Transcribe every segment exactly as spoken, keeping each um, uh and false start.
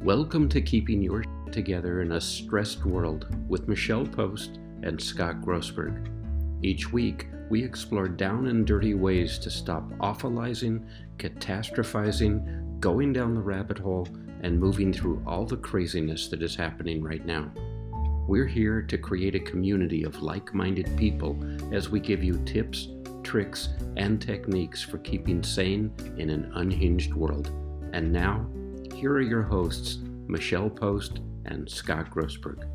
Welcome to Keeping Your Shit Together in a Stressed World with Michelle Post and Scott Grossberg. Each week, we explore down and dirty ways to stop awfulizing, catastrophizing, going down the rabbit hole, and moving through all the craziness that is happening right now. We're here to create a community of like-minded people as we give you tips, tricks, and techniques for keeping sane in an unhinged world. And now, here are your hosts, Michelle Post and Scott Grossberg.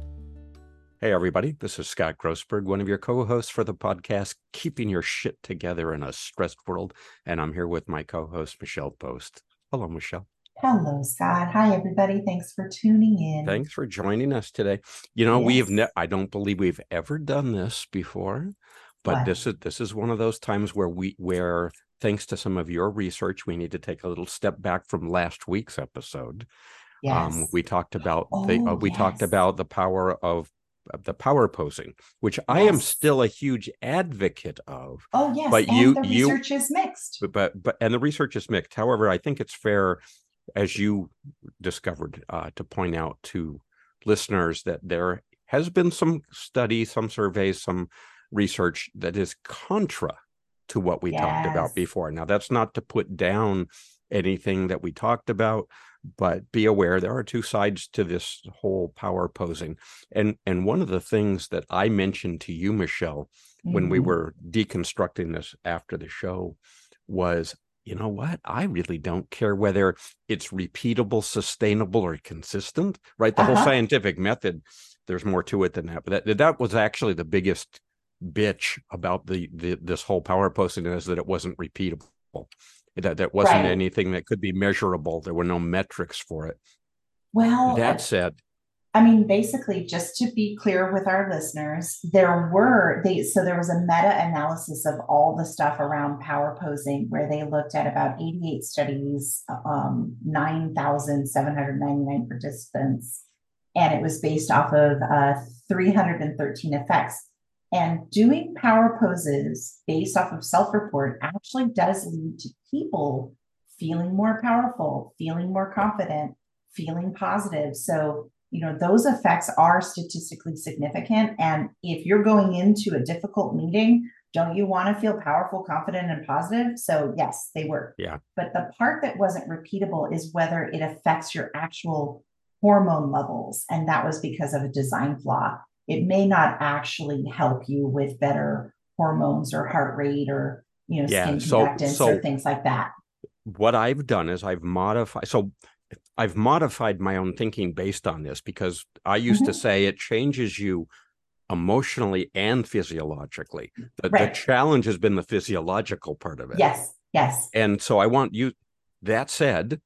Hey, everybody. This is Scott Grossberg, one of your co-hosts for the podcast, Keeping Your Shit Together in a Stressed World. And I'm here with my co-host, Michelle Post. Hello, Michelle. Hello, Scott. Hi, everybody. Thanks for tuning in. Thanks for joining us today. You know, Yes. we have ne- I don't believe we've ever done this before, but What? this is this is one of those times where we where thanks to some of your research, we need to take a little step back from last week's episode. Yes. Um, we talked about the uh, Oh, we talked yes. about the power of of the power posing, which I am Yes. still a huge advocate of. Oh, yes. But and you the you research is mixed. but, but but and the research is mixed. However, I think it's fair, as you discovered, uh, to point out to listeners that there has been some studies, some surveys, some research that is contra to what we talked about Yes. before. Now, that's not to put down anything that we talked about, but be aware there are two sides to this whole power posing. And and one of the things that I mentioned to you, Michelle, when we Mhm. were deconstructing this after the show was, you know what? I really don't care whether it's repeatable, sustainable, or consistent, right? The whole Uh-huh. scientific method, there's more to it than that. But that, that was actually the biggest bitch about the, the this whole power posting, is that it wasn't repeatable. That, that wasn't Right. anything that could be measurable. There were no metrics for it. Well, That uh, said, I mean, basically, just to be clear with our listeners, there were they so there was a meta-analysis of all the stuff around power posing where they looked at about eighty-eight studies, um, nine thousand seven hundred ninety-nine participants, and it was based off of uh, three hundred thirteen effects. And doing power poses based off of self-report actually does lead to people feeling more powerful, feeling more confident, feeling positive. So, you know, those effects are statistically significant. And if you're going into a difficult meeting, don't you want to feel powerful, confident, and positive? So yes, they were. yeah, But the part that wasn't repeatable is whether it affects your actual hormone levels. And that was because of a design flaw. It may not actually help you with better hormones or heart rate or, you know, yeah. skin So, conductance so or things like that. what I've done is I've modified. So I've modified my own thinking based on this, because I used to Mhm. say it changes you emotionally and physiologically. The, the Right. challenge has been the physiological part of it. Yes. Yes. And so I want you, that said,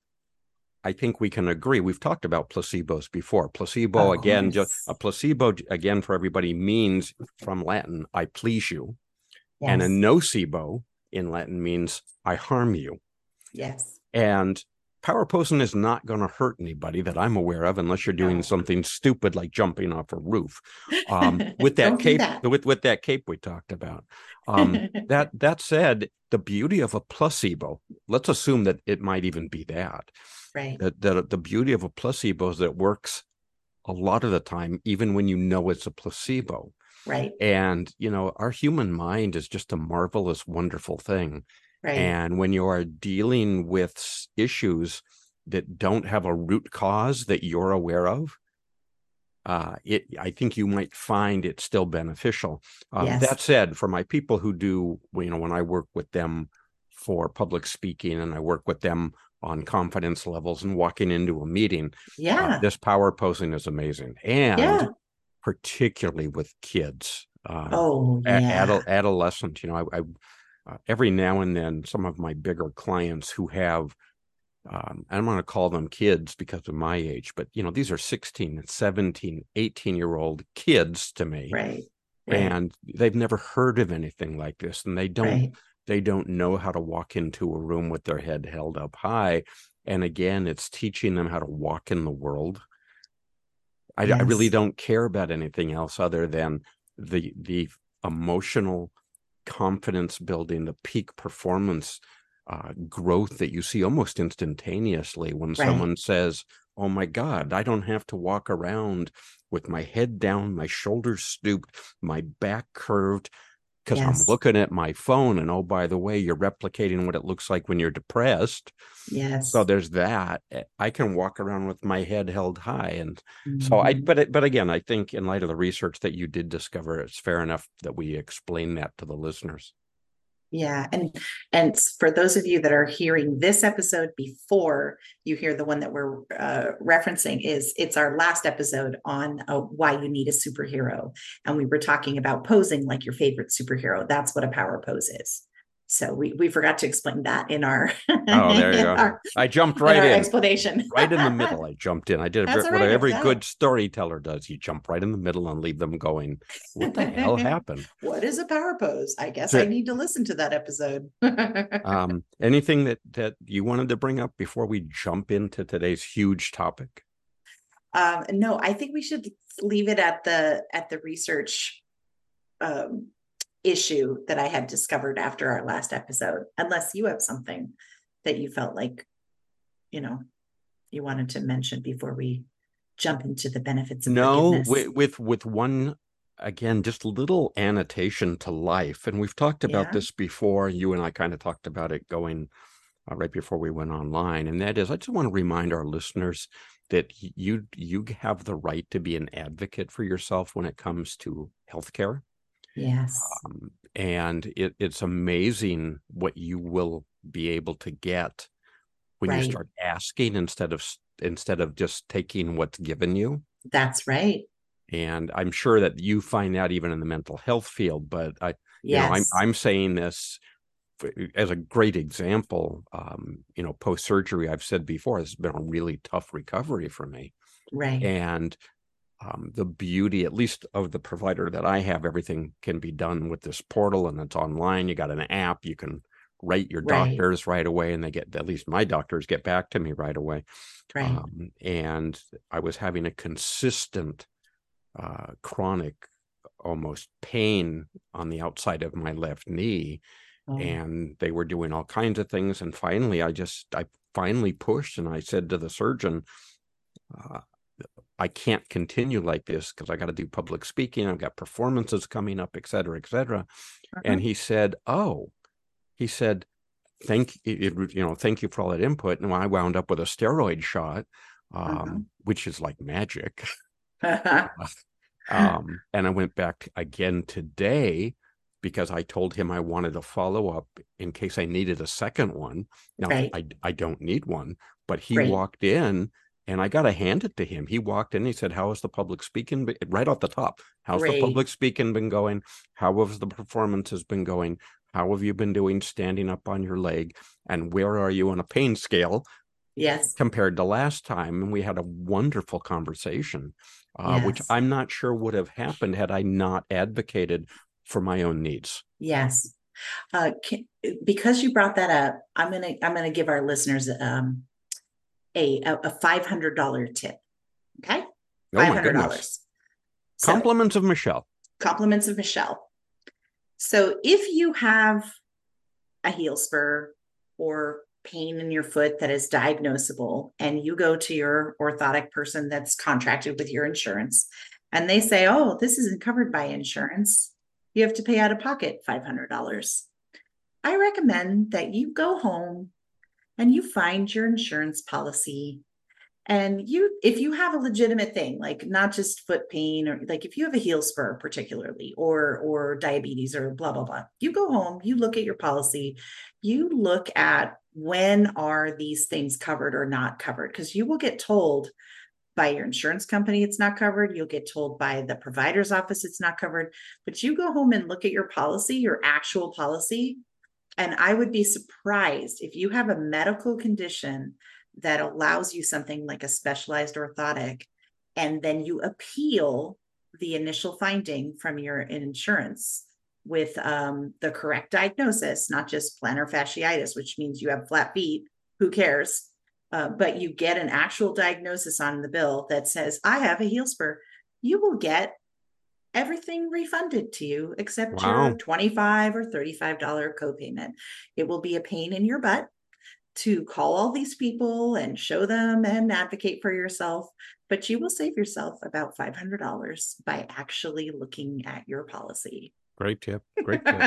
I think we can agree. We've talked about placebos before. Placebo, Of again, course. just a placebo, again, for everybody, means from Latin, I please you. And a Yes. nocebo in Latin means I harm you. Yes. And power posing is not going to hurt anybody that I'm aware of, unless you're doing No. something stupid like jumping off a roof. Um, with that Don't do cape, that. with with that cape we talked about. Um, that that said, the beauty of a placebo. Let's assume that it might even be that. Right. That the, the beauty of a placebo is that it works a lot of the time, even when you know it's a placebo. Right. And you know, our human mind is just a marvelous, wonderful thing. Right. And when you are dealing with issues that don't have a root cause that you're aware of, uh, it I think you might find it still beneficial. Um, Yes. That said, for my people who do, you know, when I work with them for public speaking and I work with them on confidence levels and walking into a meeting, uh, Yeah. this power posing is amazing. And Yeah. particularly with kids, uh, Oh, a- yeah. adult, adolescent, you know, I, I Uh, every now and then, some of my bigger clients who have, um, I'm going to call them kids because of my age, but, you know, these are sixteen, seventeen, eighteen year old kids to me. Right. Right. And they've never heard of anything like this. And they don't, Right. they don't know how to walk into a room with their head held up high. And again, it's teaching them how to walk in the world. I, I really Yes. don't care about anything else other than the, the emotional confidence building, the peak performance uh, growth that you see almost instantaneously when Right. someone says, oh my God, I don't have to walk around with my head down, my shoulders stooped, my back curved, because yes. I'm looking at my phone. And oh, by the way, you're replicating what it looks like when you're depressed. Yes. So there's that. I can walk around with my head held high. And mm-hmm. so I, but, but again, I think in light of the research that you did discover, it's fair enough that we explain that to the listeners. Yeah. And, and for those of you that are hearing this episode before you hear the one that we're uh, referencing, is it's our last episode on uh, why you need a superhero. And we were talking about posing like your favorite superhero. That's what a power pose is. So we, we forgot to explain that in our, oh, there you go. Our, I jumped right in, in. explanation. Right in the middle. I jumped in. I did That's what right, every good storyteller does. You jump right in the middle and leave them going, what the hell happened? What is a power pose? I guess I need to listen to that episode. um, anything that, that you wanted to bring up before we jump into today's huge topic? Um, no, I think we should leave it at the, at the research um, issue that I had discovered after our last episode, unless you have something that you felt like, you know, you wanted to mention before we jump into the benefits of no, forgiveness. with, with, with one, again, just a little annotation to life. And we've talked about yeah. this before. You and I kind of talked about it going uh, right before we went online. And that is, I just want to remind our listeners that you, you have the right to be an advocate for yourself when it comes to healthcare. Yes. Um, and it, it's amazing what you will be able to get when right. you start asking instead of instead of just taking what's given you. That's right. And I'm sure that you find that even in the mental health field. But I, yes. you know, I'm I'm saying this as a great example. Um, you know, post surgery, I've said before, it's been a really tough recovery for me. Right. And Um, the beauty, at least of the provider that I have, everything can be done with this portal, and it's online. You got an app, you can rate your right. doctors right away, and they get, at least my doctors get back to me right away. Right. Um, and I was having a consistent, uh, chronic, almost pain on the outside of my left knee. Oh. And they were doing all kinds of things. And finally, I just, I finally pushed, and I said to the surgeon, uh, I can't continue like this because I got to do public speaking. I've got performances coming up, et cetera, et cetera. Uh-huh. And he said, oh, he said, thank you, you know, thank you for all that input. And I wound up with a steroid shot, um, uh-huh. which is like magic. um, and I went back again today because I told him I wanted to follow up in case I needed a second one. Now, right. I, I don't need one, but he right. walked in. And I got to hand it to him. He walked in, he said, how has the public speaking been? Right off the top? How's Great. the public speaking been going? How have the performances been going? How have you been doing standing up on your leg? And where are you on a pain scale? Yes. Compared to last time? And we had a wonderful conversation, uh, yes. which I'm not sure would have happened had I not advocated for my own needs. Yes. Uh, can, because you brought that up, I'm going to, I'm going to give our listeners, um, A, a five hundred dollars tip. Okay. five hundred dollars. Oh so, compliments of Michelle. Compliments of Michelle. So if you have a heel spur or pain in your foot that is diagnosable, and you go to your orthotic person that's contracted with your insurance, and they say, oh, this isn't covered by insurance, you have to pay out of pocket five hundred dollars. I recommend that you go home and you find your insurance policy, and you, if you have a legitimate thing, like not just foot pain, or like if you have a heel spur particularly, or, or diabetes or blah, blah, blah, you go home, you look at your policy, you look at when are these things covered or not covered, because you will get told by your insurance company it's not covered. You'll get told by the provider's office it's not covered, but you go home and look at your policy, your actual policy. And I would be surprised if you have a medical condition that allows you something like a specialized orthotic, and then you appeal the initial finding from your insurance with um, the correct diagnosis, not just plantar fasciitis, which means you have flat feet, who cares? Uh, but you get an actual diagnosis on the bill that says, I have a heel spur. You will get everything refunded to you except wow. your twenty-five dollars or thirty-five dollars copayment. It will be a pain in your butt, to call all these people and show them and advocate for yourself, but you will save yourself about five hundred dollars by actually looking at your policy. Great tip. Great tip.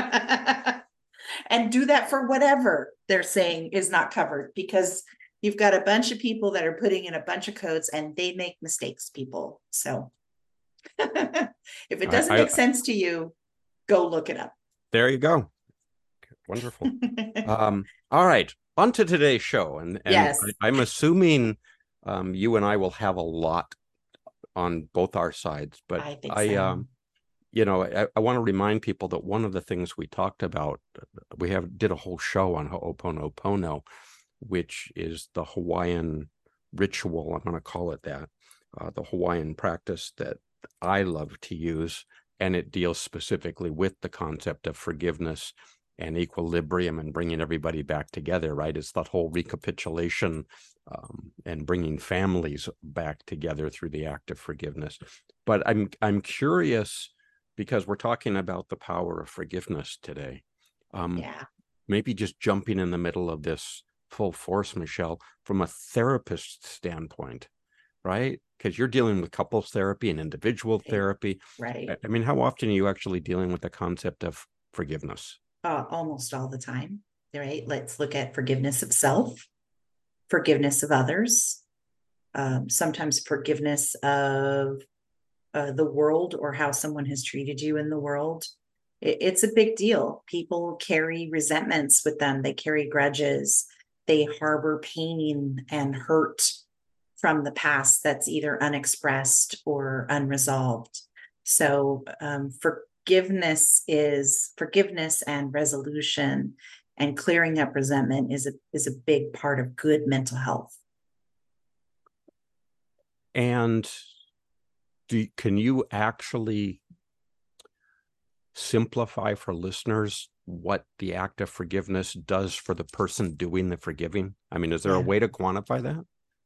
And do that for whatever they're saying is not covered, because you've got a bunch of people that are putting in a bunch of codes and they make mistakes, people. So if it doesn't I, I, make sense to you, go look it up. There you go. Wonderful. um, all right. On to today's show. And, and yes. I, I'm assuming um, you and I will have a lot on both our sides, but I think I, so. um, you know, I, I want to remind people that one of the things we talked about, we have did a whole show on Ho'oponopono, which is the Hawaiian ritual, I'm going to call it that, uh, the Hawaiian practice that I love to use, and it deals specifically with the concept of forgiveness and equilibrium and bringing everybody back together, right? It's that whole recapitulation um, and bringing families back together through the act of forgiveness. But I'm I'm curious, because we're talking about the power of forgiveness today. Um, yeah. Maybe just jumping in the middle of this full force, Michelle, from a therapist standpoint, right? Because you're dealing with couples therapy and individual Okay. therapy. Right. I mean, how often are you actually dealing with the concept of forgiveness? Uh, almost all the time. Right. Let's look at forgiveness of self, forgiveness of others, um, sometimes forgiveness of uh, the world or how someone has treated you in the world. It, it's a big deal. People carry resentments with them. They carry grudges. They harbor pain and hurt from the past that's either unexpressed or unresolved. So um, forgiveness is forgiveness and resolution, and clearing up resentment is a is a big part of good mental health. And do, can you actually simplify for listeners what the act of forgiveness does for the person doing the forgiving? I mean, is there Yeah. a way to quantify that?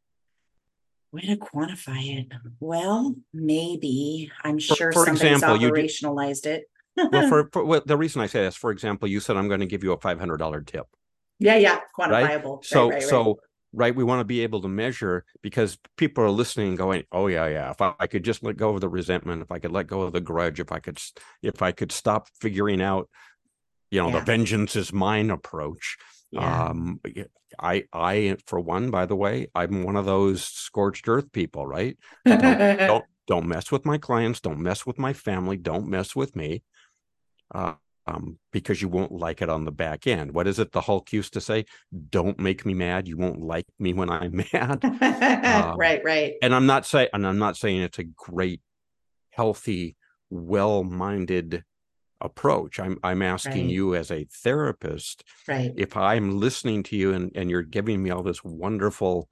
Way to quantify it? Well, maybe. I'm For, sure for somebody's example, you did, operationalized it. well, for, for well, the reason I say this, for example, you said I'm going to give you a five hundred dollars tip. Yeah, yeah, Right. quantifiable. So, right, right, right. so, right. We want to be able to measure, because people are listening and going, oh yeah, yeah. If I, I could just let go of the resentment, if I could let go of the grudge, if I could, if I could stop figuring out, you know, Yeah. the vengeance is mine approach. Yeah. Um, I, I, for one, by the way, I'm one of those scorched earth people, right? Don't, don't, don't mess with my clients. Don't mess with my family. Don't mess with me. Uh, um, because you won't like it on the back end. What is it the Hulk used to say? Don't make me mad. You won't like me when I'm mad. um, right, right. And I'm not saying, and I'm not saying it's a great, healthy, well-minded approach. I'm I'm asking Right. you as a therapist, Right. if I'm listening to you and, and you're giving me all this wonderful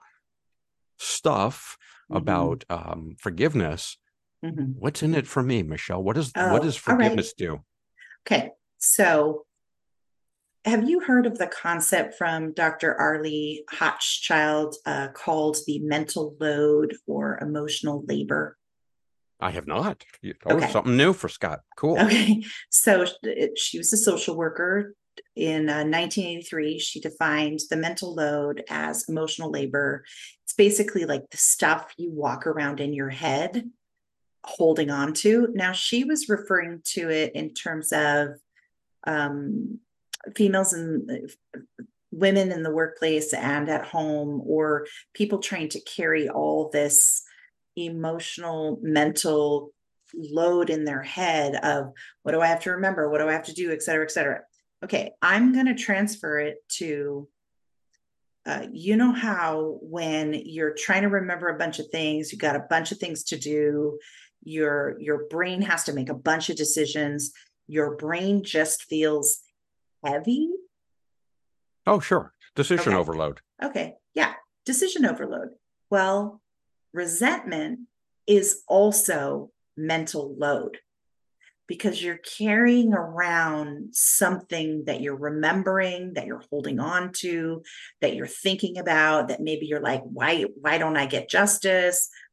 stuff Mhm. about um, forgiveness, Mhm. what's in it for me, Michelle? What does Oh, what does all right. forgiveness do? Okay, so have you heard of the concept from Doctor Arlie Hochschild uh, called the mental load or emotional labor? I have not. Oh, Okay. something new for Scott. Cool. Okay, so it, she was a social worker. In uh, nineteen eighty-three, she defined the mental load as emotional labor. It's basically like the stuff you walk around in your head holding on to. Now, she was referring to it in terms of um, females and women in the workplace and at home, or people trying to carry all this emotional, mental load in their head of what do I have to remember? What do I have to do? Et cetera, et cetera. Okay, I'm going to transfer it to, uh, you know how when you're trying to remember a bunch of things, you got a bunch of things to do, your, your brain has to make a bunch of decisions. Your brain just feels heavy. Oh, sure. Decision Okay. overload. Okay. Yeah. Decision overload. Well, resentment is also mental load, because you're carrying around something that you're remembering, that you're holding on to, that you're thinking about, that maybe you're like, why, why don't I get justice?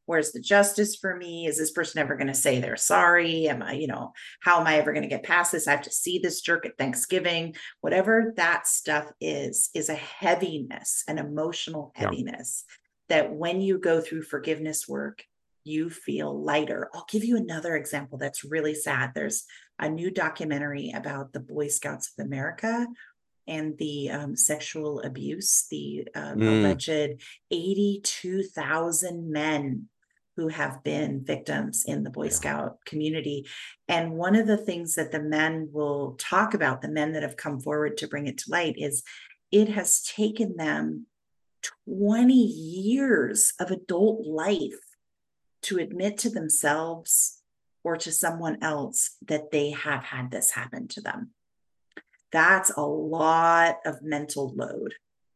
Where's the justice for me? Is this person ever going to say they're sorry? Am I, you know, how am I ever going to get past this? I have to see this jerk at Thanksgiving. Whatever that stuff is, is a heaviness, an emotional heaviness yeah. that when you go through forgiveness work, you feel lighter. I'll give you another example that's really sad. There's a new documentary about the Boy Scouts of America and the um, sexual abuse, the uh, mm. alleged eighty-two thousand men who have been victims in the Boy yeah. Scout community. And one of the things that the men will talk about, the men that have come forward to bring it to light, is it has taken them twenty years of adult life to admit to themselves or to someone else that they have had this happen to them. That's a lot of mental load.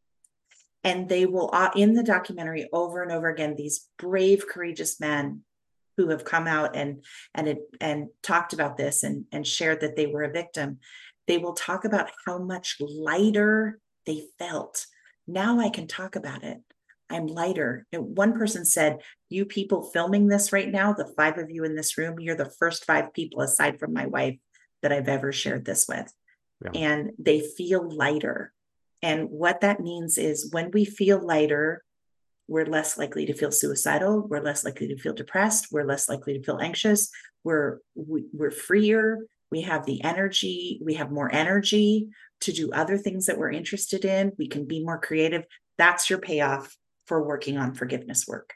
And they will, uh, in the documentary over and over again, these brave, courageous men who have come out and and and talked about this and, and shared that they were a victim, they will talk about how much lighter they felt. Now I can talk about it. I'm lighter. And one person said, you people filming this right now, the five of you in this room, you're the first five people aside from my wife that I've ever shared this with. Yeah. And they feel lighter. And what that means is when we feel lighter, we're less likely to feel suicidal. We're less likely to feel depressed. We're less likely to feel anxious. We're, we, we're freer. We have the energy. We have more energy to do other things that we're interested in. We can be more creative. That's your payoff for working on forgiveness work.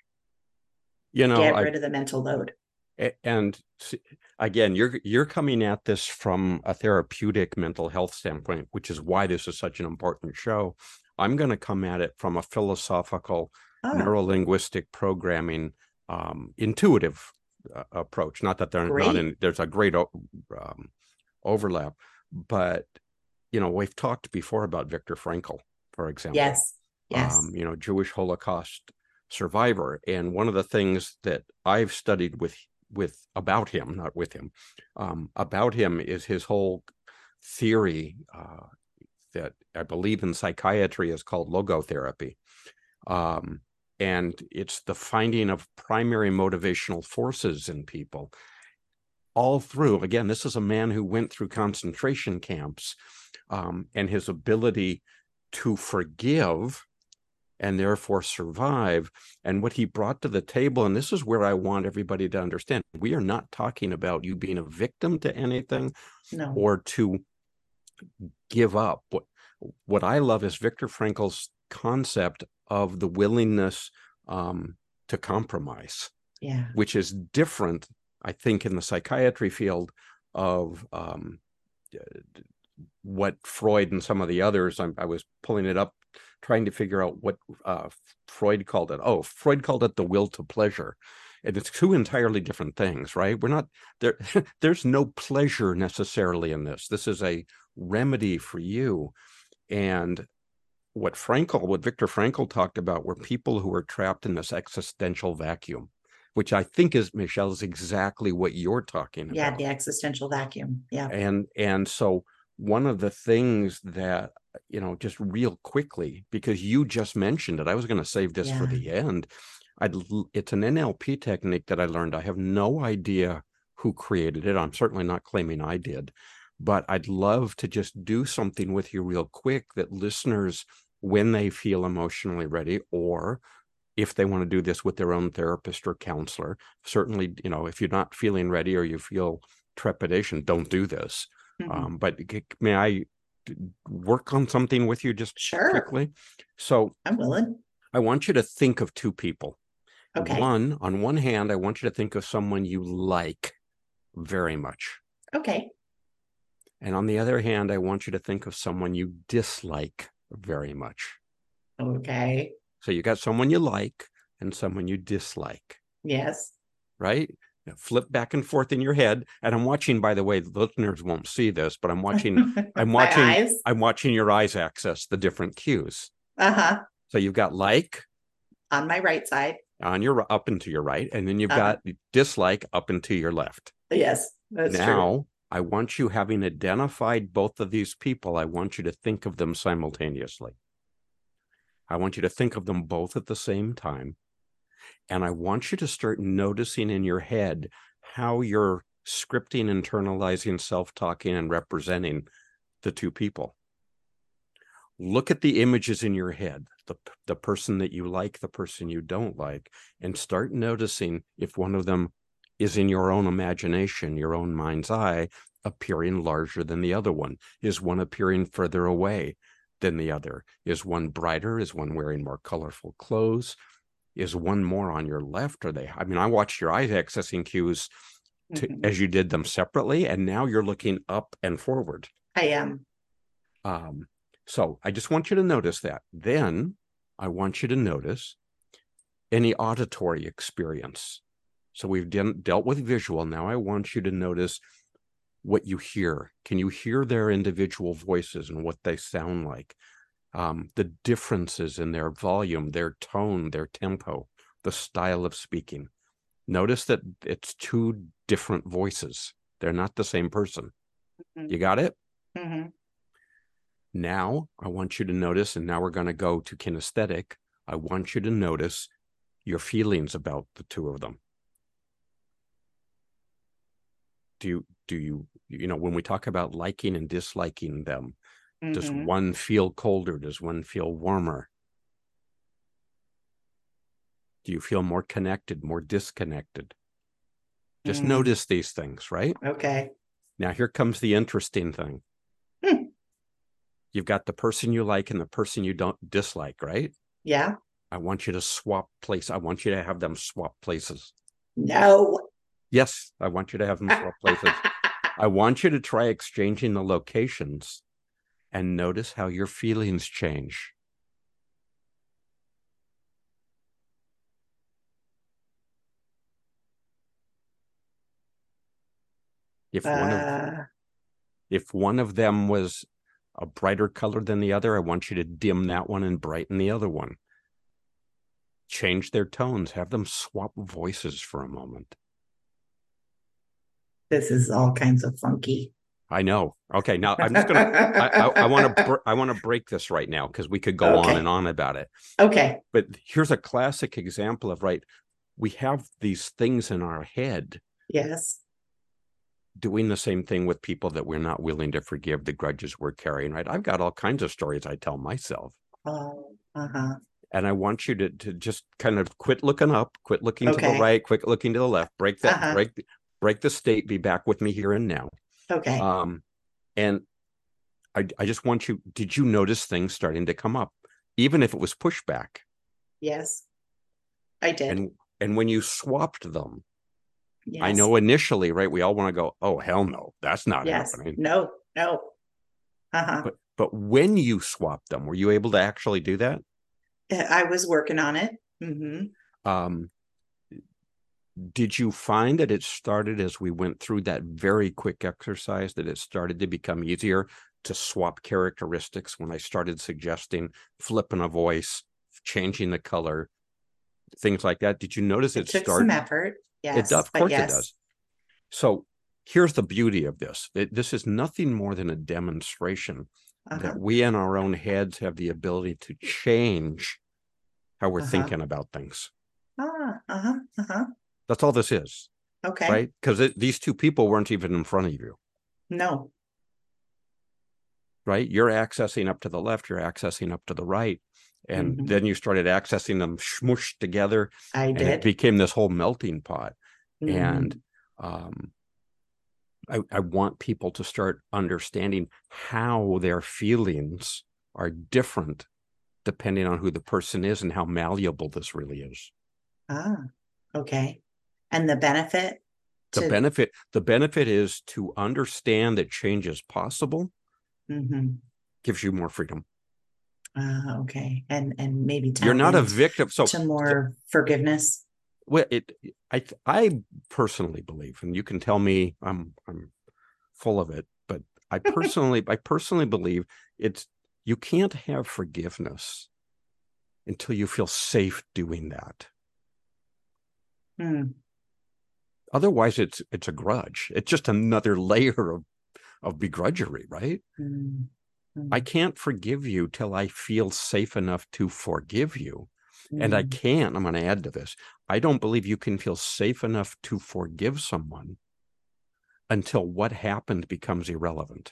You know, get I, rid of the mental load. And again, you're you're coming at this from a therapeutic mental health standpoint, which is why this is such an important show. I'm going to come at it from a philosophical, oh. neuro-linguistic programming, um, intuitive uh, approach. Not that they're great. not in. There's a great um, overlap, but you know, we've talked before about Viktor Frankl, for example. Yes. Yes. Um, you know, Jewish Holocaust survivor, and one of the things that I've studied with. with about him, not with him, um, about him is his whole theory uh, that I believe in psychiatry is called logotherapy. Um, and it's the finding of primary motivational forces in people all through. Again, this is a man who went through concentration camps, um, and his ability to forgive and therefore survive. And what he brought to the table, and this is where I want everybody to understand, we are not talking about you being a victim to anything no. or to give up. What, what I love is Viktor Frankl's concept of the willingness um, to compromise, yeah. which is different, I think, in the psychiatry field of um, what Freud and some of the others, I, I was pulling it up, trying to figure out what uh, Freud called it. Oh, Freud called it the will to pleasure. And it's two entirely different things, right? We're not there. There's no pleasure necessarily in this. This is a remedy for you. And what Frankl, what Viktor Frankl talked about were people who are trapped in this existential vacuum, which I think is, Michelle, is exactly what you're talking about. Yeah, the existential vacuum. Yeah. And, and so one of the things that, you know, just real quickly, because you just mentioned it, I was going to save this yeah. for the end. I'd, it's an N L P technique that I learned. I have no idea who created it. I'm certainly not claiming I did, but I'd love to just do something with you real quick that listeners, when they feel emotionally ready, or if they want to do this with their own therapist or counselor, certainly, you know, if you're not feeling ready or you feel trepidation, don't do this. Mm-hmm. Um, but may I work on something with you just sure. quickly? So I'm willing. I want you to think of two people. Okay. One, on one hand, I want you to think of someone you like very much. Okay. And on the other hand, I want you to think of someone you dislike very much. Okay. So you got someone you like and someone you dislike. Yes. Right? Flip back and forth in your head. And I'm watching, by the way, the listeners won't see this, but I'm watching, I'm watching, eyes. I'm watching your eyes access the different cues. Uh-huh. So you've got like on my right side, on your up and to your right, and then you've uh-huh. got dislike up and to your left. Yes, that's now, true. Now, I want you, having identified both of these people, I want you to think of them simultaneously. I want you to think of them both at the same time. And I want you to start noticing in your head how you're scripting, internalizing, self-talking, and representing the two people. Look at the images in your head, the, the person that you like, the person you don't like, and start noticing if one of them is in your own imagination, your own mind's eye, appearing larger than the other one. Is one appearing further away than the other? Is one brighter? Is one wearing more colorful clothes? Is one more on your left? Are they? I mean, I watched your eye accessing cues to, mm-hmm. as you did them separately, and now you're looking up and forward. I am. Um, so I just want you to notice that. Then I want you to notice any auditory experience. So we've de- dealt with visual. Now I want you to notice what you hear. Can you hear their individual voices and what they sound like? Um, the differences in their volume, their tone, their tempo, the style of speaking. Notice that it's two different voices. They're not the same person. Mm-hmm. You got it? Mm-hmm. Now I want you to notice, and now we're going to go to kinesthetic. I want you to notice your feelings about the two of them. Do you, do you, you know, when we talk about liking and disliking them, mm-hmm. does one feel colder? Does one feel warmer? Do you feel more connected, more disconnected? Just mm. notice these things, right? Okay. Now here comes the interesting thing. Hmm. You've got the person you like and the person you don't dislike, right? Yeah. I want you to swap place. I want you to have them swap places. No. Yes, I want you to have them swap places. I want you to try exchanging the locations and notice how your feelings change. If one of uh... if one of them was a brighter color than the other, I want you to dim that one and brighten the other one. Change their tones. Have them swap voices for a moment. This is all kinds of funky. I know. Okay, now I'm just gonna. I, I, I want to. Br- I want to break this right now because we could go okay. on and on about it. Okay. But here's a classic example of right. We have these things in our head. Yes. Doing the same thing with people that we're not willing to forgive, the grudges we're carrying, right? I've got all kinds of stories I tell myself. Oh, uh-huh. And I want you to, to just kind of quit looking up, quit looking okay. to the right, quit looking to the left, break that, uh-huh. break, break the state, be back with me here and now. Okay. Um, and I, I just want you, did you notice things starting to come up, even if it was pushback? Yes, I did. And, and when you swapped them, yes. I know initially, right, we all want to go, oh, hell no, that's not yes. happening. No, no. Uh-huh. But, but when you swapped them, were you able to actually do that? I was working on it. Mm-hmm. Um, did you find that it started as we went through that very quick exercise, that it started to become easier to swap characteristics when I started suggesting flipping a voice, changing the color, things like that? Did you notice it, it took start- some effort? Yes, it does. Of course yes. it does. So here's the beauty of this. It, this is nothing more than a demonstration uh-huh. that we in our own heads have the ability to change how we're uh-huh. thinking about things. Ah, uh-huh, uh-huh. That's all this is. Okay. Right? Because these two people weren't even in front of you. No. Right? You're accessing up to the left, you're accessing up to the right. And mm-hmm. then you started accessing them smooshed together. I and did. It became this whole melting pot. Mm-hmm. And um, I, I want people to start understanding how their feelings are different depending on who the person is and how malleable this really is. Ah, okay. And the benefit? The to... benefit, the benefit is to understand that change is possible. Mm-hmm. Gives you more freedom. Uh, okay. And and maybe you're not a victim. So to more th- forgiveness. Well, it I I personally believe, and you can tell me I'm I'm full of it, but I personally I personally believe it's you can't have forgiveness until you feel safe doing that. Hmm. Otherwise, it's it's a grudge. It's just another layer of of begrudgery, right? Hmm. I can't forgive you till I feel safe enough to forgive you. And I Mm. can't, I'm going to add to this, I don't believe you can feel safe enough to forgive someone until what happened becomes irrelevant.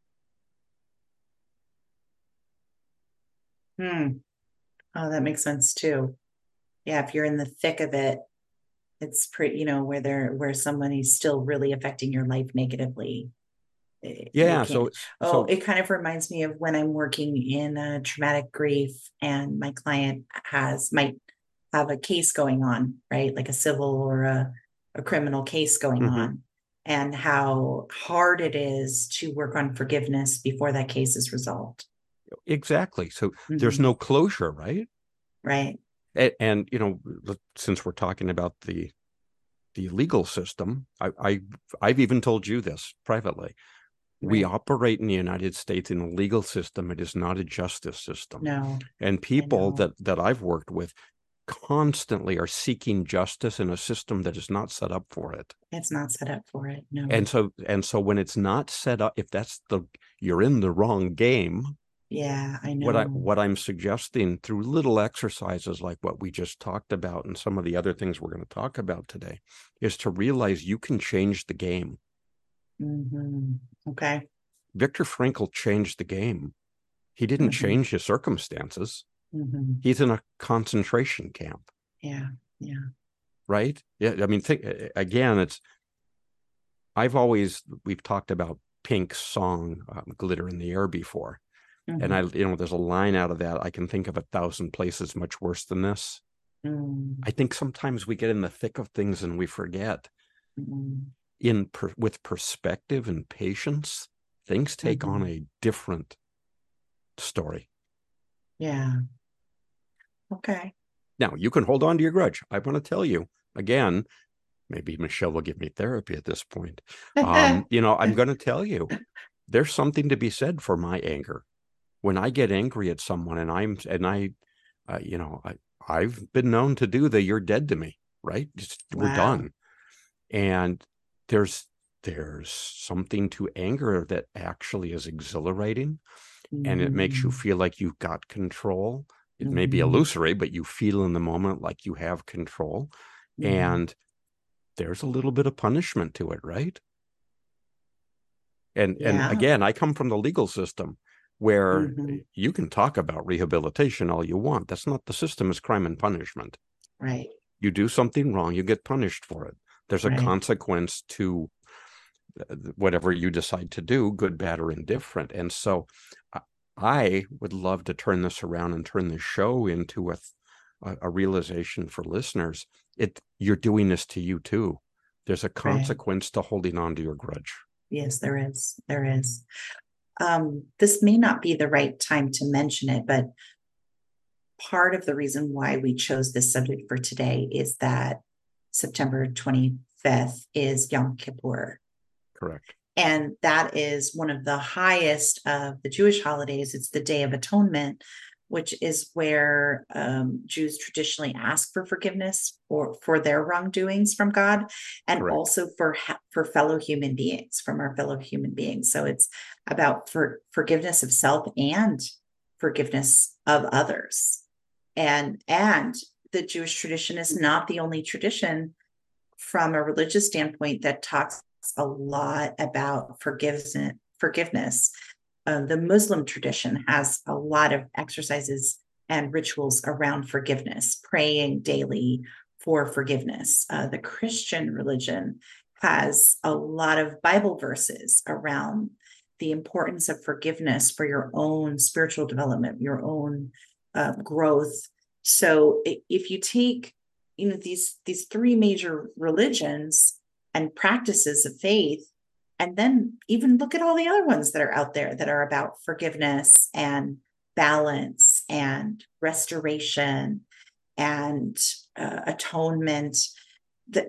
Hmm. Oh, that makes sense too. Yeah, if you're in the thick of it, it's pretty, you know, where they're where somebody's still really affecting your life negatively. eh, You Yeah. can't. So, Oh, so it kind of reminds me of when I'm working in a traumatic grief and my client has might have a case going on, right? Like a civil or a, a criminal case going mhm. on, and how hard it is to work on forgiveness before that case is resolved. Exactly. So there's Mhm. no closure, right? Right. And, and you know, since we're talking about the the legal system, I, I I've even told you this privately. We Right. operate in the United States in a legal system. It is not a justice system. No, And I people know. that that I've worked with constantly are seeking justice in a system that is not set up for it. It's not set up for it. No. And so and so when it's not set up, if that's the you're in the wrong game, Yeah, I what I know. what I'm suggesting through little exercises like what we just talked about and some of the other things we're going to talk about today is to realize you can change the game. Mhm. Okay. Viktor Frankl changed the game. He didn't Mhm. change his circumstances. Mhm. He's in a concentration camp, Yeah. Yeah. right? Yeah, I mean, think again. It's I've always we've talked about Pink's song um, "Glitter in the Air" before, and Mhm. I, you know, there's a line out of that. I can think of a thousand places much worse than this. Mm. I think sometimes we get in the thick of things and we forget. Mm. In per, with perspective and patience, things take on Mhm. a different story. Yeah. Okay. Now, you can hold on to your grudge. I want to tell you again, maybe Michelle will give me therapy at this point. Um, you know, I'm going to tell you, there's something to be said for my anger. When I get angry at someone and I'm, and I, uh, you know, I, I've been known to do the, you're dead to me, right? Just, we're Wow. done. And there's, there's something to anger that actually is exhilarating. And it makes you Mhm. feel like you've got control. It may be Mhm. illusory, but you feel in the moment like you have control. Mhm. And there's a little bit of punishment to it, right? And and Yeah. again, I come from the legal system where Mhm. you can talk about rehabilitation all you want. That's not the system is crime and punishment. Right. You do something wrong, you get punished for it. There's a Right. consequence to whatever you decide to do, good, bad, or indifferent. And so I would love to turn this around and turn this show into a, a realization for listeners. It you're doing this to you too. There's a consequence right. to holding on to your grudge. Yes, there is. There is. Um, this may not be the right time to mention it, but part of the reason why we chose this subject for today is that September twenty-fifth is Yom Kippur. Correct. And that is one of the highest of the Jewish holidays. It's the Day of Atonement, which is where um, Jews traditionally ask for forgiveness for, for their wrongdoings from God, and Correct. also for for fellow human beings, from our fellow human beings. So it's about for forgiveness of self and forgiveness of others. And, and the Jewish tradition is not the only tradition from a religious standpoint that talks a lot about forgiveness. Forgiveness. Uh, the Muslim tradition has a lot of exercises and rituals around forgiveness, praying daily for forgiveness. Uh, the Christian religion has a lot of Bible verses around the importance of forgiveness for your own spiritual development, your own uh, growth. So if you take, you know, these these three major religions and practices of faith, and then even look at all the other ones that are out there that are about forgiveness and balance and restoration and uh, atonement, that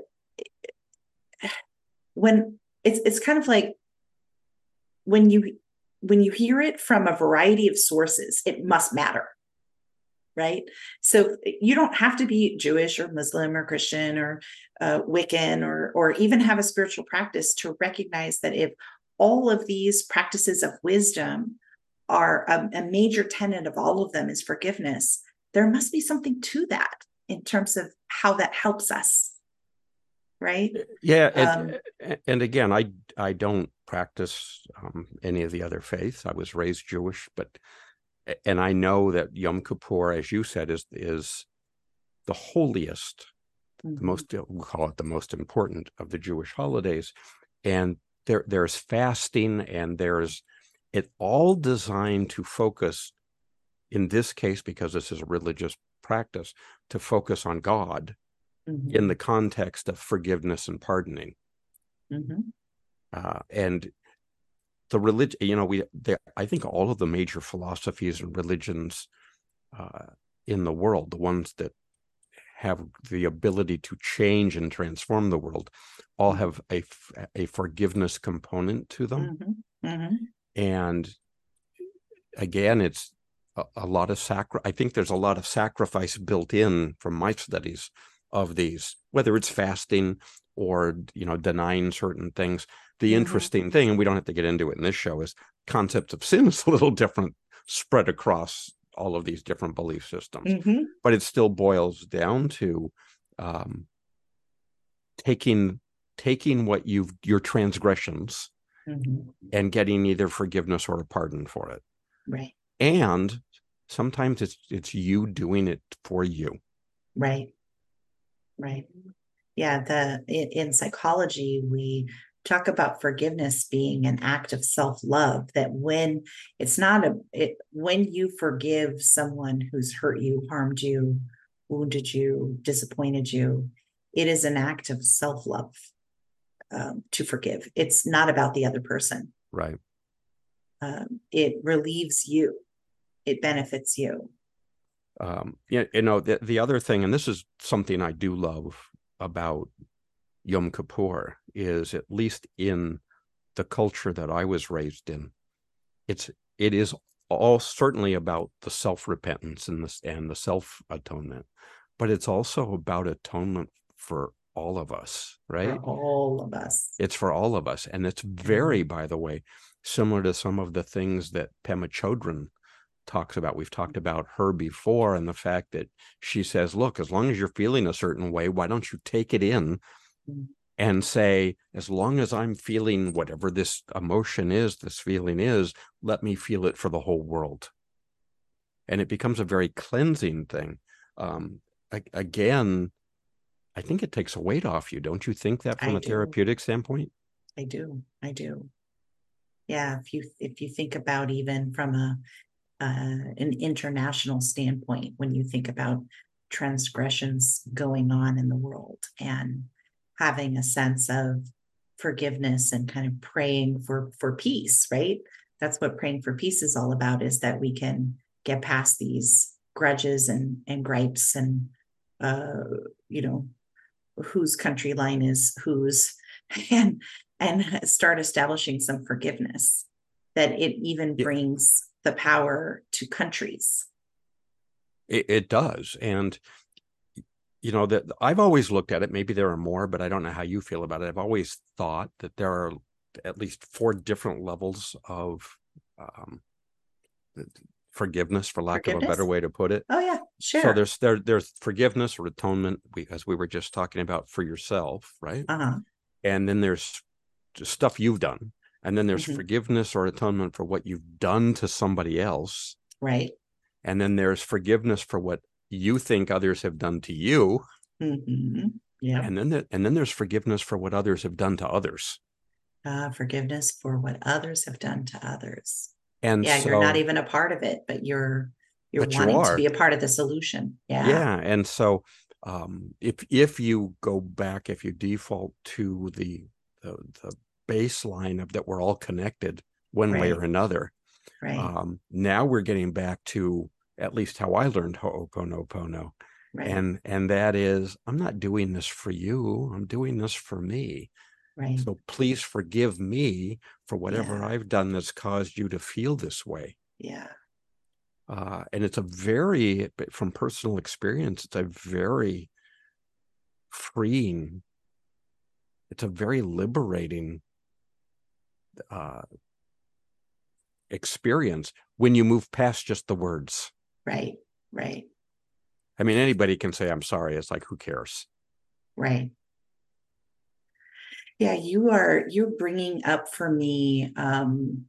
when it's it's kind of like when you when you hear it from a variety of sources, it must matter. Right. So you don't have to be Jewish or Muslim or Christian or uh, Wiccan or, or even have a spiritual practice to recognize that if all of these practices of wisdom are a, a major tenet of all of them is forgiveness, there must be something to that in terms of how that helps us. Right. Yeah. Um, And, and again, I, I don't practice um, any of the other faiths. I was raised Jewish, but, and I know that Yom Kippur, as you said, is, is the holiest, mm-hmm. the most, we'll call it the most important of the Jewish holidays. And there, there's fasting, and there's, it all designed to focus, in this case, because this is a religious practice, to focus on God mm-hmm. in the context of forgiveness and pardoning. Mm-hmm. Uh, and the religion, you know, we, they, I think all of the major philosophies and religions uh, in the world, the ones that have the ability to change and transform the world, all have a, a forgiveness component to them. Mm-hmm. Mm-hmm. And again, it's a, a lot of sacri- I think there's a lot of sacrifice built in from my studies of these, whether it's fasting or, you know, denying certain things. The mm-hmm. interesting thing, and we don't have to get into it in this show, is concept of sin is a little different spread across all of these different belief systems, mm-hmm. but it still boils down to um, taking taking what you've your transgressions mm-hmm. and getting either forgiveness or a pardon for it. Right. And sometimes it's it's you doing it for you. Right. Right. Yeah. The in, in psychology, we talk about forgiveness being an act of self-love, that when it's not a, it, when you forgive someone who's hurt you, harmed you, wounded you, disappointed you, it is an act of self-love um, to forgive. It's not about the other person. Right. Um, it relieves you. It benefits you. Um, you, you know, the, the other thing, and this is something I do love about Yom Kippur, is, at least in the culture that I was raised in, it's it is all certainly about the self-repentance and the, and the self-atonement, but it's also about atonement for all of us, right? For all of us. It's for all of us. And it's very, mm-hmm. by the way, similar to some of the things that Pema Chodron talks about. We've talked about her before, and the fact that she says, look, as long as you're feeling a certain way, why don't you take it in mm-hmm. and say, as long as I'm feeling whatever this emotion is, this feeling is, let me feel it for the whole world. And it becomes a very cleansing thing. Um, again, I think it takes a weight off you. Don't you think that from I a do. therapeutic standpoint? I do. I do. Yeah. If you, if you think about even from a, uh, an international standpoint, when you think about transgressions going on in the world and having a sense of forgiveness and kind of praying for, for peace, right? That's what praying for peace is all about, is that we can get past these grudges and, and gripes and, uh, you know, whose country line is whose, and, and start establishing some forgiveness, that it even yeah. brings the power to countries. It, it does. And, you know, that I've always looked at it, maybe there are more, but I don't know how you feel about it. I've always thought that there are at least four different levels of um, forgiveness, for lack forgiveness? of a better way to put it. Oh yeah, sure. So there's there there's forgiveness or atonement, we, as we were just talking about, for yourself, right? Uh-huh. And then there's stuff you've done. And then there's mm-hmm. forgiveness or atonement for what you've done to somebody else. Right. And then there's forgiveness for what you think others have done to you. Mm-hmm. Yeah. And then there, and then there's forgiveness for what others have done to others. Uh, forgiveness for what others have done to others. And yeah, so, you're not even a part of it, but you're you're but wanting you to be a part of the solution. Yeah. Yeah. And so um, if if you go back, if you default to the the, the baseline of that we're all connected one right. way or another. Right. Um, now we're getting back to at least how I learned Ho'oponopono. Right. And and that is, I'm not doing this for you. I'm doing this for me. Right. So please forgive me for whatever yeah. I've done that's caused you to feel this way. Yeah. Uh, and it's a very, from personal experience, it's a very freeing, it's a very liberating uh, experience when you move past just the words. Right, right. I mean, anybody can say, I'm sorry. It's like, who cares? Right. Yeah, you are, you're bringing up for me um,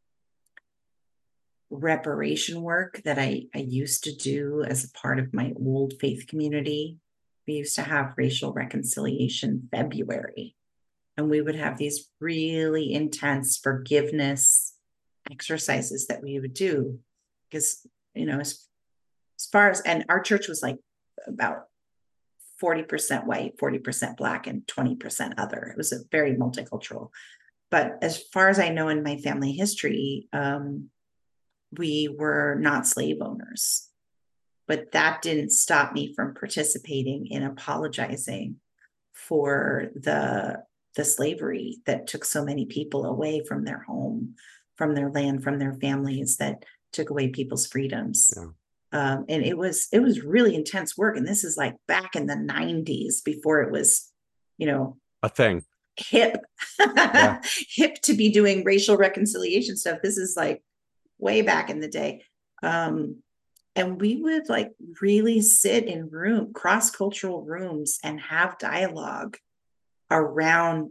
reparation work that I, I used to do as a part of my old faith community. We used to have racial reconciliation February, and we would have these really intense forgiveness exercises that we would do because, you know, as, as far as, and our church was like about forty percent white, forty percent black, and twenty percent other. It was a very multicultural. But as far as I know in my family history, um, we were not slave owners. But that didn't stop me from participating in apologizing for the, the slavery that took so many people away from their home, from their land, from their families, that took away people's freedoms. Yeah. Um, and it was it was really intense work. And this is like back in the nineties, before it was, you know, A thing. hip, Yeah. hip to be doing racial reconciliation stuff. This is like way back in the day. Um, and we would like really sit in room, cross-cultural rooms and have dialogue around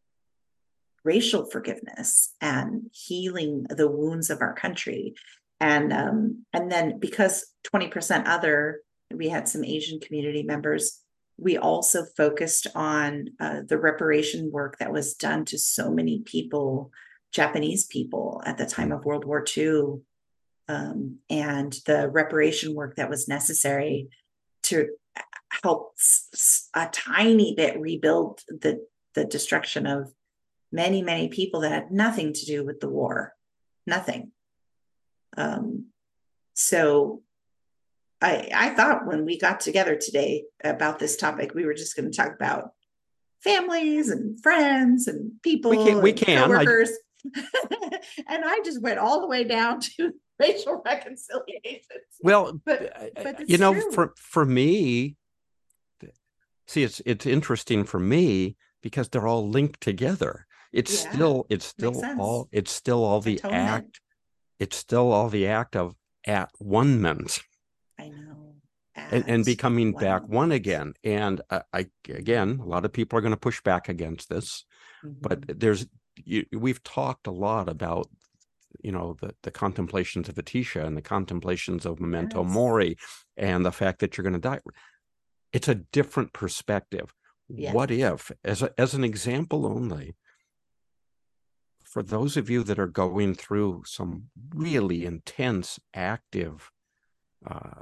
racial forgiveness and healing the wounds of our country. And um, and then because twenty percent other, we had some Asian community members, we also focused on uh, the reparation work that was done to so many people, Japanese people at the time of World War Two, um, and the reparation work that was necessary to help s- s- a tiny bit rebuild the, the destruction of many, many people that had nothing to do with the war, nothing. Um, so I, I thought when we got together today about this topic, we were just going to talk about families and friends and people, We can. We and can. I, coworkers. And I just went all the way down to racial reconciliation. well, But, uh, but it's you know, true. for for me, see, it's it's interesting for me because they're all linked together. It's Yeah, still it's makes still sense. all it's still all the Atonement. act. It's still all the act of at one-ment. I know. And, and At becoming one back one moment. again. And I, I again, a lot of people are going to push back against this, Mhm. but there's you, we've talked a lot about, you know, the the contemplations of Atisha and the contemplations of Memento Yes. Mori, and the fact that you're going to die. It's a different perspective. Yes. What if, as a, as an example only, for those of you that are going through some really intense, active, uh,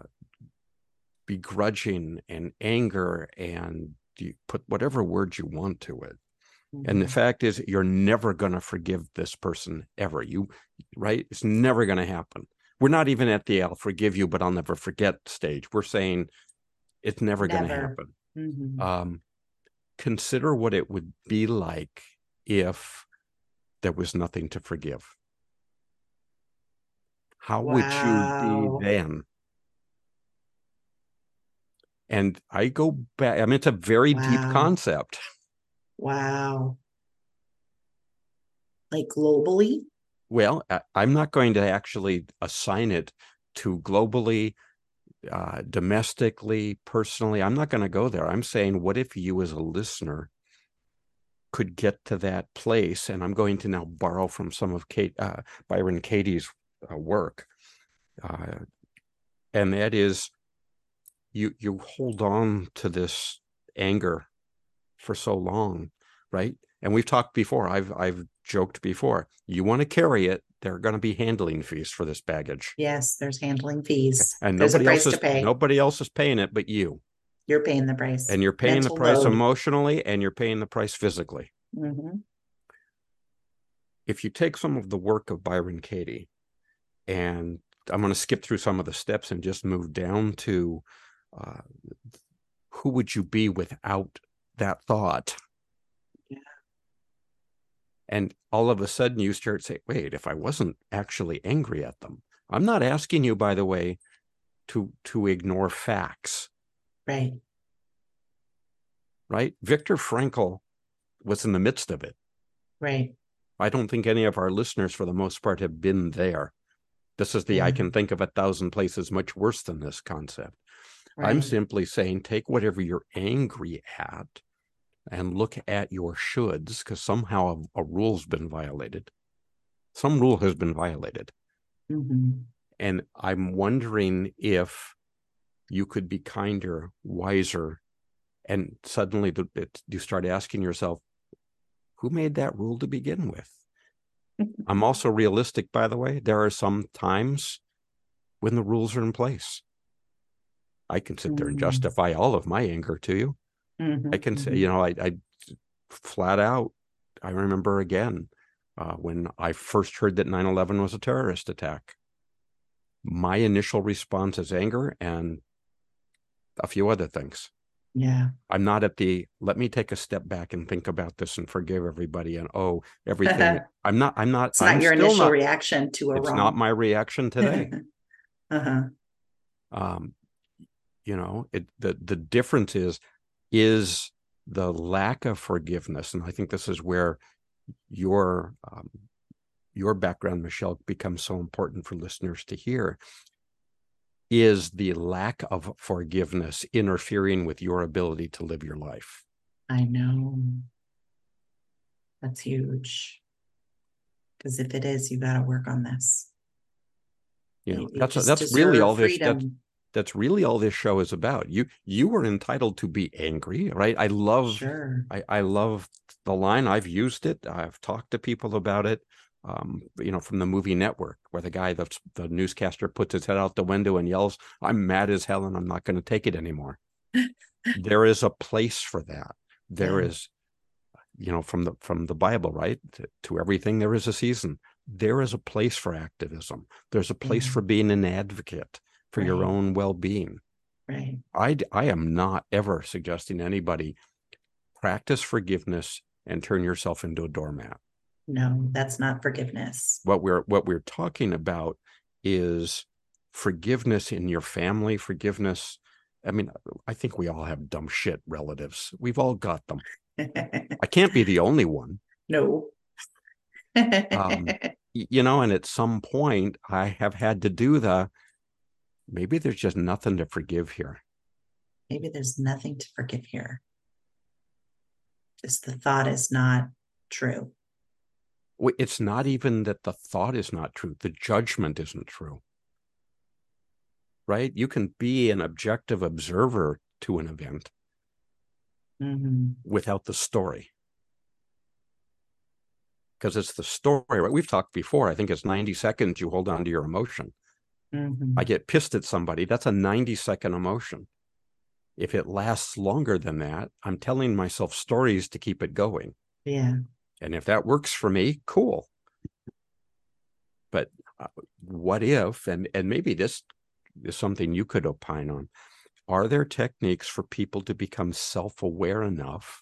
begrudging and anger, and you put whatever words you want to it. Mhm. And the fact is, you're never going to forgive this person ever. You, right? It's never going to happen. We're not even at the I'll forgive you, but I'll never forget stage. We're saying it's never, going to Never. happen. Mhm. Um, consider what it would be like if there was nothing to forgive. How would you Wow. be then? And I go back, I mean, it's a very deep Wow. concept. Wow. Like globally? Well, I, I'm not going to actually assign it to globally, uh, domestically, personally. I'm not going to go there. I'm saying, what if you as a listener could get to that place? And I'm going to now borrow from some of Kate, uh, Byron Katie's uh, work. Uh, and that is, you you hold on to this anger for so long, right? And we've talked before. I've I've joked before. You want to carry it, there are going to be handling fees for this baggage. Yes, there's handling fees. And There's a nobody price else to is pay. nobody else is paying it but you. You're paying the price. And you're paying Mental the price load. emotionally, and you're paying the price physically. Mhm. If you take some of the work of Byron Katie, and I'm going to skip through some of the steps and just move down to uh, who would you be without that thought? Yeah. And all of a sudden you start saying, wait, if I wasn't actually angry at them. I'm not asking you, by the way, to to ignore facts. Right. Right? Viktor Frankl was in the midst of it. Right. I don't think any of our listeners, for the most part, have been there. This is the, Yeah. I can think of a thousand places much worse than this concept. I'm Right. simply saying, take whatever you're angry at and look at your shoulds, because somehow a, a rule's been violated. Some rule has been violated. Mm-hmm. And I'm wondering if you could be kinder, wiser, and suddenly the, it, you start asking yourself, who made that rule to begin with? I'm also realistic, by the way. There are some times when the rules are in place. I can sit there and Mm-hmm. justify all of my anger to you. Mm-hmm. I can say, you know, I, I flat out, I remember again uh, when I first heard that nine eleven was a terrorist attack. My initial response is anger and a few other things. Yeah. I'm not at the, let me take a step back and think about this and forgive everybody and oh, everything. I'm not, I'm not, It's not I'm your still initial not, reaction to a it's wrong. not my reaction today. uh-huh. Um, you know, it, the, the difference is, is the lack of forgiveness. And I think this is where your, um, your background, Michelle, becomes so important for listeners to hear, is the lack of forgiveness interfering with your ability to live your life. I know. That's huge. Because if it is, you got to work on this. You know, You that's just that's really all this freedom. that's, that's really all this show is about. You you were entitled to be angry, right? I love Sure. I, I love the line. I've used it. I've talked to people about it. Um, you know, from the movie Network, where the guy that's the newscaster puts his head out the window and yells, "I'm mad as hell and I'm not going to take it anymore." There is a place for that. There Yeah. is, you know, from the from the Bible, right? To, to everything there is a season. There is a place for activism. There's a place Yeah. for being an advocate for Right. your own well-being. Right. I I am not ever suggesting anybody practice forgiveness and turn yourself into a doormat. No, that's not forgiveness. What we're what we're talking about is forgiveness in your family, forgiveness. I mean, I think we all have dumb shit relatives. We've all got them. I can't be the only one. No. um, you know, and at some point I have had to do the, maybe there's just nothing to forgive here. Maybe there's nothing to forgive here. Just the thought is not true. It's not even that the thought is not true. The judgment isn't true. Right? You can be an objective observer to an event Mm-hmm. without the story. Because it's the story, right? We've talked before. I think it's ninety seconds you hold on to your emotion. Mm-hmm. I get pissed at somebody. That's a ninety second emotion. If it lasts longer than that, I'm telling myself stories to keep it going. Yeah. And if that works for me, cool. But uh, what if, and, and maybe this is something you could opine on, are there techniques for people to become self-aware enough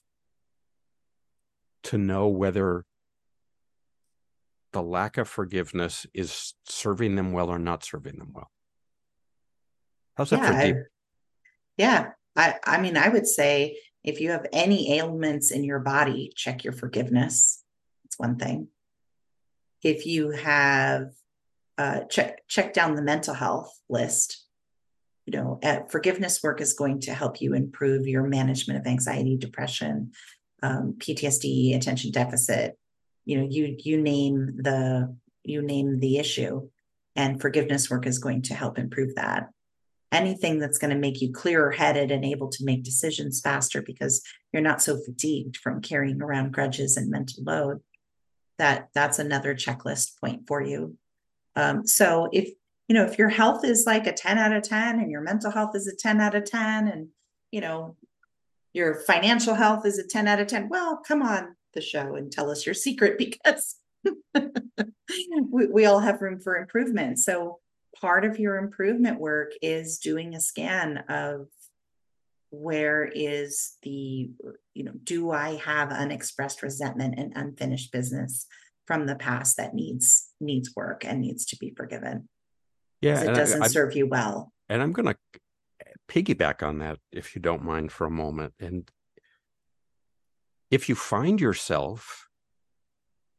to know whether the lack of forgiveness is serving them well or not serving them well? How's that Yeah. for deep? I, yeah. I, I mean, I would say if you have any ailments in your body, check your forgiveness. That's one thing. If you have, uh, check, check down the mental health list. You know, uh, forgiveness work is going to help you improve your management of anxiety, depression, um, P T S D, attention deficit. You know, you you name the you name the issue, and forgiveness work is going to help improve that. Anything that's going to make you clearer headed and able to make decisions faster because you're not so fatigued from carrying around grudges and mental load. That that's another checklist point for you. Um, so if you know if your health is like a ten out of ten and your mental health is a ten out of ten and you know your financial health is a ten out of ten, well, come on the show and tell us your secret because we, we all have room for improvement. So part of your improvement work is doing a scan of where is the, you know, do I have unexpressed resentment and unfinished business from the past that needs needs work and needs to be forgiven? Yeah, It doesn't I, serve you well. And I'm going to piggyback on that, if you don't mind, for a moment. And if you find yourself,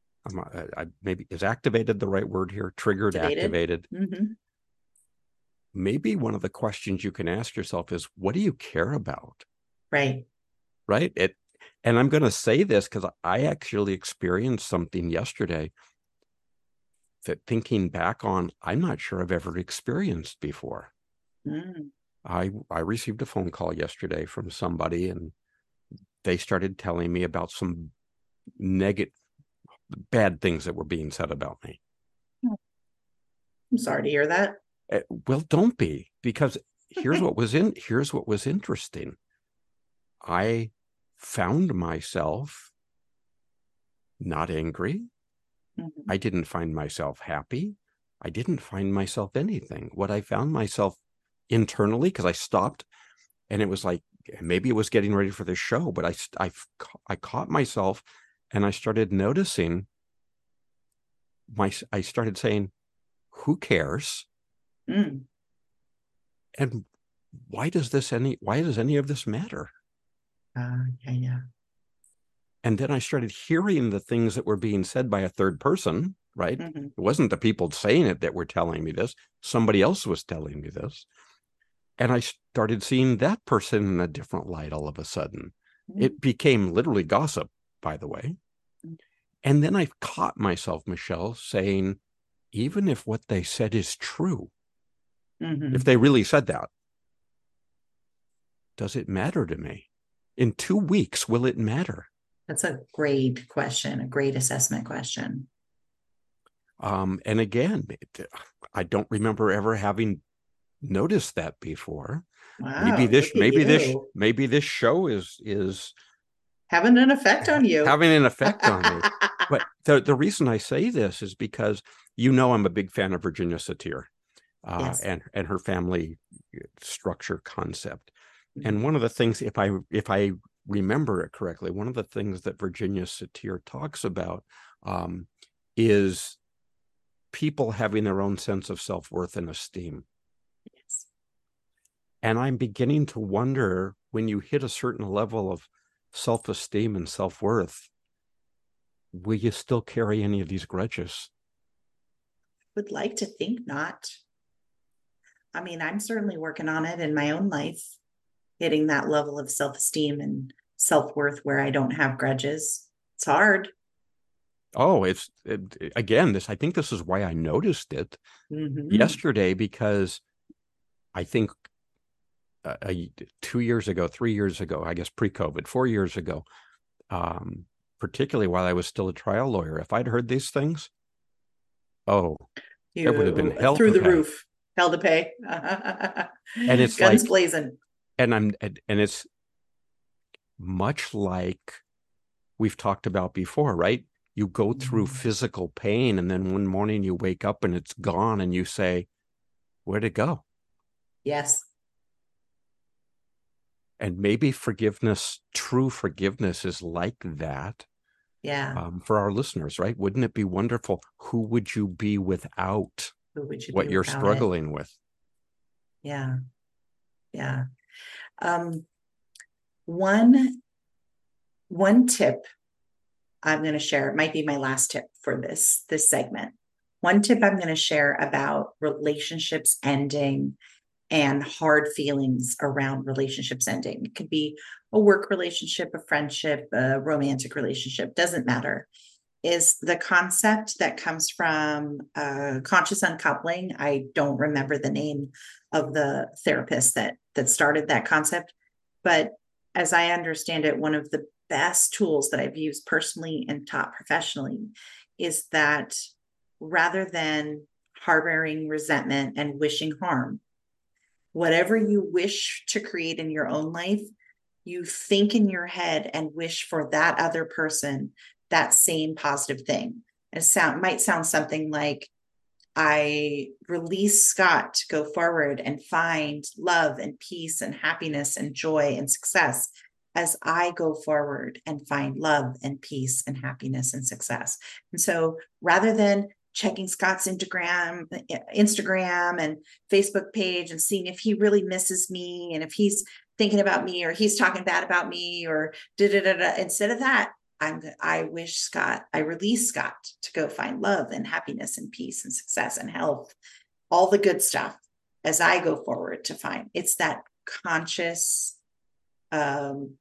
I, I, maybe is activated the right word here? Triggered, activated. activated. Mm-hmm. maybe one of the questions you can ask yourself is, what do you care about? Right. Right. It, and I'm going to say this because I actually experienced something yesterday that, thinking back on, I'm not sure I've ever experienced before. Mm. I, I received a phone call yesterday from somebody, and they started telling me about some negative, bad things that were being said about me. I'm sorry to hear that. Uh, Well, don't be, because here's what was in, here's what was interesting. I found myself not angry. Mhm. I didn't find myself happy. I didn't find myself anything. What I found myself internally, because I stopped, and it was like, maybe it was getting ready for the show, but I, I, I caught myself, and I started noticing my, I started saying, who cares? Mm. And why does this any, why does any of this matter? Uh, yeah, yeah. And then I started hearing the things that were being said by a third person, right? Mhm. It wasn't the people saying it that were telling me this. Somebody else was telling me this. And I started seeing that person in a different light all of a sudden. Mm. It became literally gossip, by the way. Mm. And then I caught myself, Michelle, saying, even if what they said is true, Mhm. if they really said that, does it matter to me? In two weeks, will it matter? That's a great question, a great assessment question. Um, and again, it, I don't remember ever having noticed that before. Wow, Maybe this, look at maybe this, you. maybe this show is is Having an effect on you. having an effect on me. But the the reason I say this is because, you know, I'm a big fan of Virginia Satir, uh, Yes. and and her family structure concept. Mhm. And one of the things, if I if I remember it correctly, one of the things that Virginia Satir talks about um, is people having their own sense of self-worth and esteem. Yes. And I'm beginning to wonder, when you hit a certain level of self-esteem and self-worth, will you still carry any of these grudges? Would like to think not. I mean, I'm certainly working on it in my own life, hitting that level of self-esteem and self-worth where I don't have grudges. It's hard. Oh, it's it, again, this, I think this is why I noticed it Mhm. yesterday, because I think uh, a, two years ago, three years ago, I guess pre-COVID, four years ago, um, particularly while I was still a trial lawyer, if I'd heard these things, oh, You it would have been hell through to the pay. roof, hell to pay. And it's guns like, blazing. and I'm and, and it's much like we've talked about before, right? You go through Mhm. physical pain, and then one morning you wake up and it's gone, and you say, where'd it go? Yes. And maybe forgiveness, true forgiveness, is like that. Yeah. Um, for our listeners, right? Wouldn't it be wonderful? Who would you be without Who would you what be you're without it? struggling with? Yeah. Yeah. Um, one, one tip I'm going to share, it might be my last tip for this, this segment. One tip I'm going to share about relationships ending and hard feelings around relationships ending. It could be a work relationship, a friendship, a romantic relationship, doesn't matter. Is the concept that comes from uh, conscious uncoupling. I don't remember the name of the therapist that that started that concept, but as I understand it, one of the best tools that I've used personally and taught professionally is that rather than harboring resentment and wishing harm, whatever you wish to create in your own life, you think in your head and wish for that other person that same positive thing. It sound might sound something like, I release Scott to go forward and find love and peace and happiness and joy and success as I go forward and find love and peace and happiness and success. And so rather than checking Scott's Instagram, Instagram and Facebook page and seeing if he really misses me and if he's thinking about me or he's talking bad about me or da da da da, instead of that, I'm, I wish Scott, I release Scott to go find love and happiness and peace and success and health, all the good stuff. as I go forward to find. It's that conscious, um,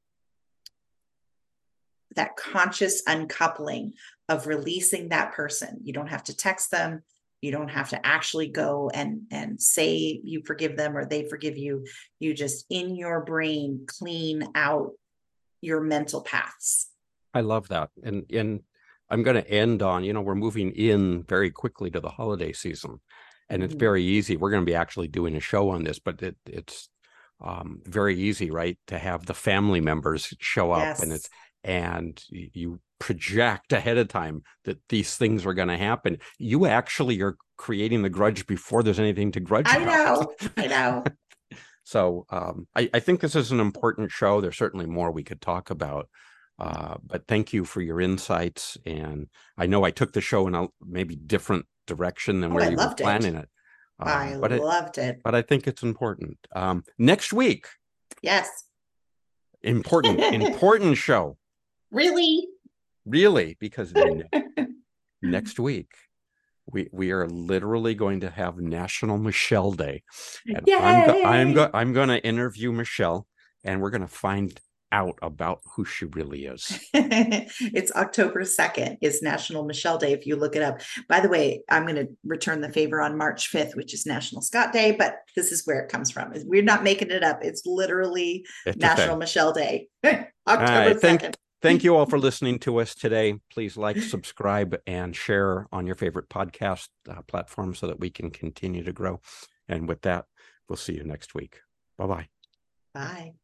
that conscious uncoupling of releasing that person. You don't have to text them. You don't have to actually go and, and say you forgive them or they forgive you. You just in your brain clean out your mental paths. I love that. And, and I'm going to end on, you know, we're moving in very quickly to the holiday season, and mm-hmm. it's very easy. We're going to be actually doing a show on this, but it, it's um, very easy, right, to have the family members show up, yes. and it's, and you project ahead of time that these things are going to happen. You actually are creating the grudge before there's anything to grudge I about. know, I know. So um, I, I think this is an important show. There's certainly more we could talk about. Uh, but thank you for your insights. And I know I took the show in a maybe different direction than oh, where I you were planning it. it. Um, I but loved it, it. But I think it's important. Um, next week. Yes. Important, important show. Really? Really, because next week we we are literally going to have National Michelle Day. And Yay! I'm go- I'm go- I'm going to interview Michelle, and we're going to find out about who she really is. It's October second is National Michelle Day, if you look it up. By the way, I'm going to return the favor on March fifth, which is National Scott Day, but this is where it comes from. We're not making it up. It's literally it's National Michelle Day. October right, thank, second. Thank you all for listening to us today. Please like, subscribe, and share on your favorite podcast uh, platform so that we can continue to grow. And with that, we'll see you next week. Bye-bye. Bye.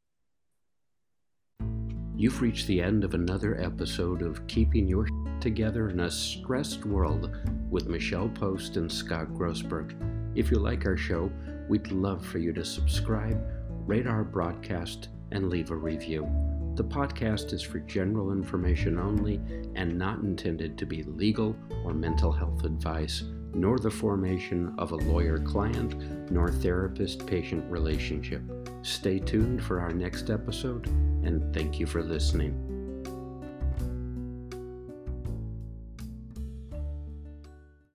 You've reached the end of another episode of Keeping Your Together in a Stressed World with Michelle Post and Scott Grossberg. If you like our show, we'd love for you to subscribe, rate our broadcast, and leave a review. The podcast is for general information only and not intended to be legal or mental health advice, nor the formation of a lawyer-client, nor therapist-patient relationship. Stay tuned for our next episode, and thank you for listening.